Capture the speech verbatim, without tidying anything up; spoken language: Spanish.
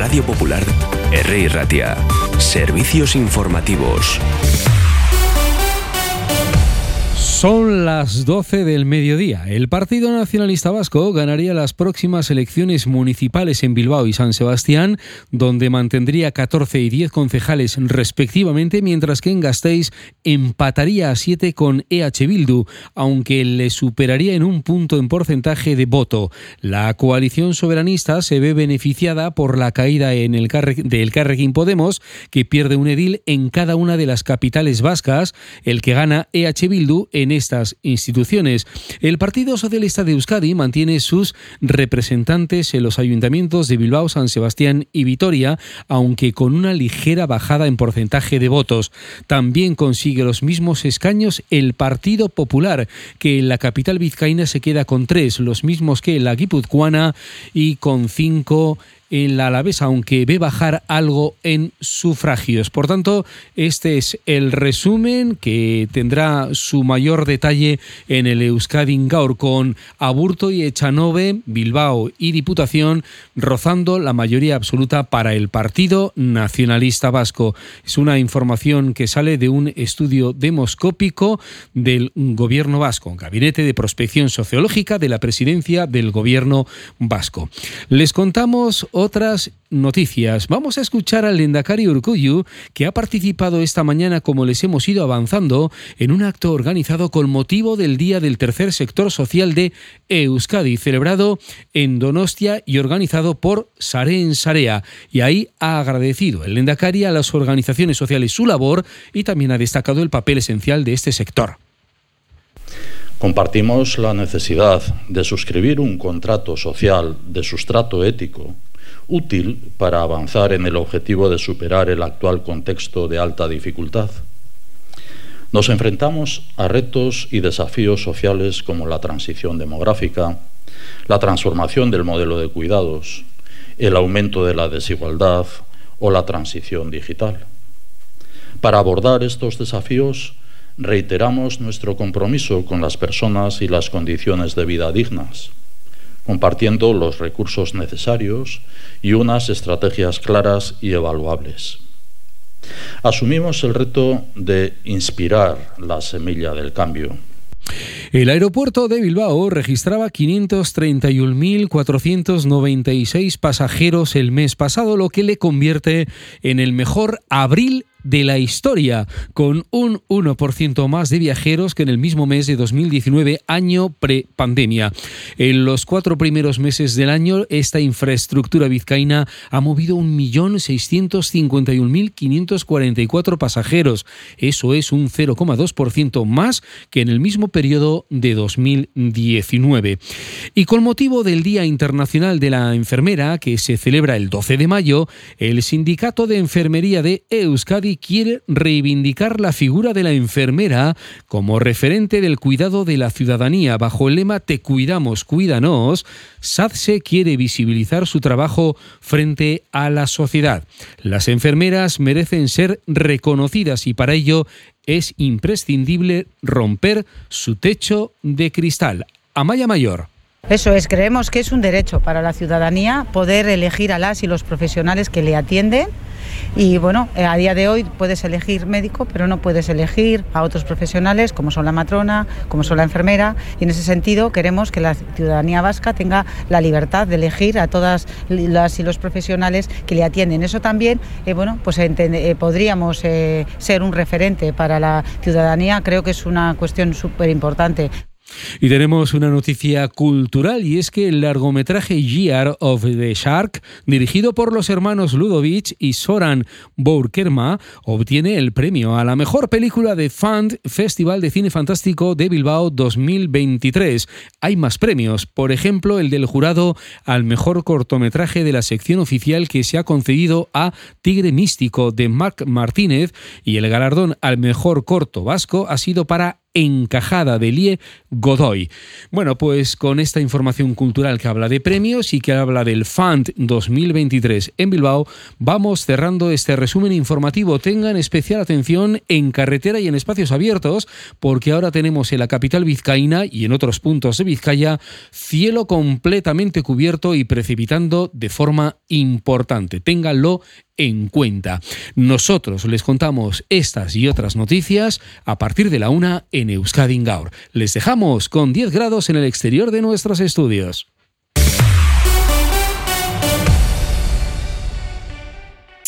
Radio Popular, R. Ratia. Servicios informativos. Son las doce del mediodía. El Partido Nacionalista Vasco ganaría las próximas elecciones municipales en Bilbao y San Sebastián, donde mantendría catorce y diez concejales respectivamente, mientras que en Gasteiz empataría a siete con E H Bildu, aunque le superaría en un punto en porcentaje de voto. La coalición soberanista se ve beneficiada por la caída en el Carre- de Elkarrekin Podemos, que pierde un edil en cada una de las capitales vascas, el que gana E H Bildu en estas instituciones. El Partido Socialista de Euskadi mantiene sus representantes en los ayuntamientos de Bilbao, San Sebastián y Vitoria, aunque con una ligera bajada en porcentaje de votos. También consigue los mismos escaños el Partido Popular, que en la capital vizcaína se queda con tres, los mismos que en la guipuzcoana, y con cinco en la alavesa, aunque ve bajar algo en sufragios. Por tanto, este es el resumen, que tendrá su mayor detalle en el Euskadin Gaur, con Aburto y Echanove, Bilbao y Diputación rozando la mayoría absoluta para el Partido Nacionalista Vasco. Es una información que sale de un estudio demoscópico del Gobierno vasco, Gabinete de Prospección Sociológica de la Presidencia del Gobierno vasco. Les contamos otras noticias. Vamos a escuchar al Lehendakari Urkullu, que ha participado esta mañana, como les hemos ido avanzando, en un acto organizado con motivo del Día del Tercer Sector Social de Euskadi, celebrado en Donostia y organizado por Sareen Sarea. Y ahí ha agradecido el Lehendakari a las organizaciones sociales su labor y también ha destacado el papel esencial de este sector. Compartimos la necesidad de suscribir un contrato social de sustrato ético útil para avanzar en el objetivo de superar el actual contexto de alta dificultad. Nos enfrentamos a retos y desafíos sociales como la transición demográfica, la transformación del modelo de cuidados, el aumento de la desigualdad o la transición digital. Para abordar estos desafíos, reiteramos nuestro compromiso con las personas y las condiciones de vida dignas, compartiendo los recursos necesarios y unas estrategias claras y evaluables. Asumimos el reto de inspirar la semilla del cambio. El aeropuerto de Bilbao registraba quinientos treinta y un mil cuatrocientos noventa y seis pasajeros el mes pasado, lo que le convierte en el mejor abril de la historia, con un uno por ciento más de viajeros que en el mismo mes de dos mil diecinueve, año prepandemia. En los cuatro primeros meses del año, esta infraestructura vizcaína ha movido un millón seiscientos cincuenta y un mil quinientos cuarenta y cuatro pasajeros. Eso es un cero coma dos por ciento más que en el mismo periodo de dos mil diecinueve. Y con motivo del Día Internacional de la Enfermera, que se celebra el doce de mayo, el Sindicato de Enfermería de Euskadi quiere reivindicar la figura de la enfermera como referente del cuidado de la ciudadanía. Bajo el lema Te cuidamos, cuídanos, SADSE quiere visibilizar su trabajo frente a la sociedad. Las enfermeras merecen ser reconocidas y para ello es imprescindible romper su techo de cristal. Amaya Mayor. Eso es, creemos que es un derecho para la ciudadanía poder elegir a las y los profesionales que le atienden. Y bueno, a día de hoy puedes elegir médico, pero no puedes elegir a otros profesionales como son la matrona, como son la enfermera, y en ese sentido queremos que la ciudadanía vasca tenga la libertad de elegir a todas las y los profesionales que le atienden. Eso también, eh, bueno, pues entende, eh, podríamos eh, ser un referente para la ciudadanía. Creo que es una cuestión súper importante. Y tenemos una noticia cultural, y es que el largometraje Year of the Shark, dirigido por los hermanos Ludovic y Soran Bourkerma, obtiene el premio a la mejor película de Fund Festival de Cine Fantástico de Bilbao dos mil veintitrés. Hay más premios, por ejemplo el del jurado al mejor cortometraje de la sección oficial, que se ha concedido a Tigre Místico de Marc Martínez, y el galardón al mejor corto vasco ha sido para Encajada de Lie Godoy. Bueno, pues con esta información cultural que habla de premios y que habla del F A N T dos mil veintitrés en Bilbao, vamos cerrando este resumen informativo. Tengan especial atención en carretera y en espacios abiertos, porque ahora tenemos en la capital vizcaína y en otros puntos de Vizcaya cielo completamente cubierto y precipitando de forma importante. Ténganlo en cuenta. Nosotros les contamos estas y otras noticias a partir de la una en Euskadi Gaur. Les dejamos con diez grados en el exterior de nuestros estudios.